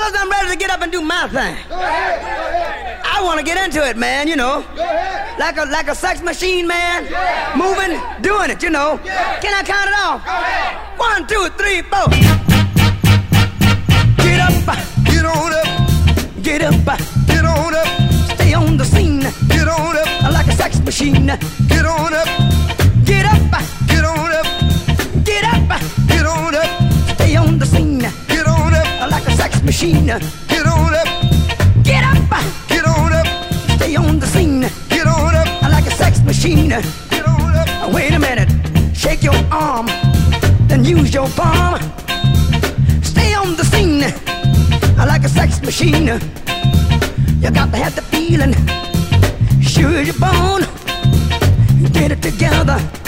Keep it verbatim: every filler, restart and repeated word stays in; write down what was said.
Fellas, I'm ready to get up and do my thing. Go ahead. Go ahead. I want to get into it, man, you know. Go ahead. Like a like a sex machine, man. Yeah. Moving, doing it, you know. Yeah. Can I count it off? Go ahead. One, two, three, four. Get up, Get on up. get up, Get on up. stay on the scene. Get on up. Like a sex machine. Get on up. Get up, Get on up. get up, Get on up. stay on the scene. Get on up. Like a sex machine. Get on up. Get up, Get on up. stay on the scene. Get on up. Like a sex machine. Get on up. Wait a minute, shake your arm, then use your palm. Stay on the scene like a sex machine. You got to have the feeling, sure you're born. Get it together.